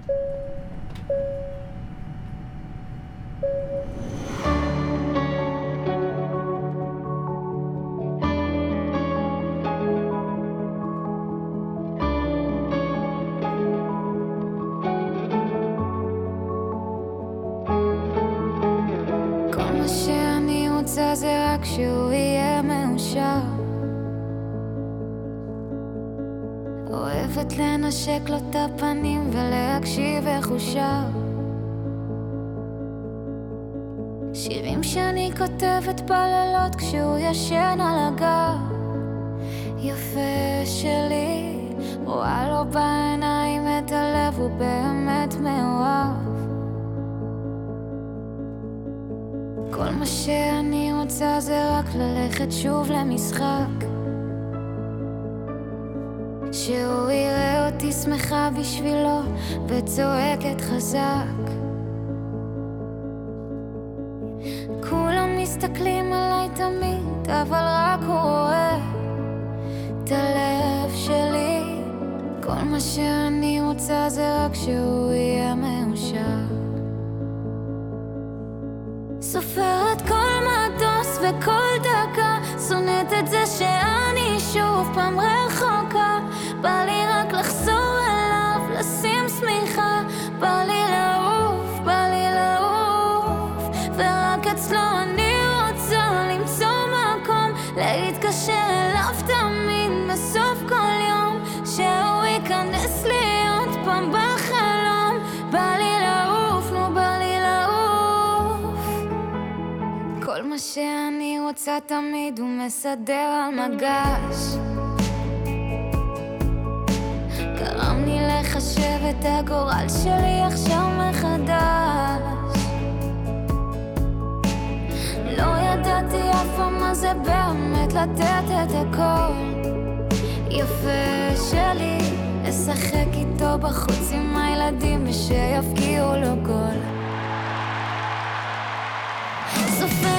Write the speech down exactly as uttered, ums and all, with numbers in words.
שאני רוצה זה רק שהוא יהיה מאושר. אוהבת לנשק לו את הפנים ולהקשיב איך הוא שר שירים שאני כותבת בלילות כשהוא ישן על הגב. יפה שלי, רואה לו בעיניים את הלב, הוא באמת מאוהב. כל מה שאני רוצה זה רק ללכת שוב למשחק, שהוא יראה אותי שמחה בשבילו וצועקת חזק. כולם מסתכלים עליי תמיד, אבל רק הוא רואה את הלב שלי. כל מה שאני רוצה זה רק שהוא יהיה מאושר. סופרת כל מטוס וכל דקה, שונאת את זה שאני שוב פעם רחוקה. בא לי רק לחזור אליו, לשים שמיכה. בא לי לעוף, בא לי לעוף, ורק אצלו אני רוצה למצוא מקום, להתקשר אליו תמיד בסוף כל יום, שהוא ייכנס לי עוד פעם בחלום. בא לי לעוף, נו בא לי לעוף. כל מה שאני רוצה תמיד הוא מסדר על מגש, גרם לי לחשב את הגורל שלי עכשיו מחדש. לא ידעתי אף פעם מה זה באמת לתת את הכל. יפה שלי, לשחק איתו בחוץ עם הילדים ושיפגיעו לו גול. סופר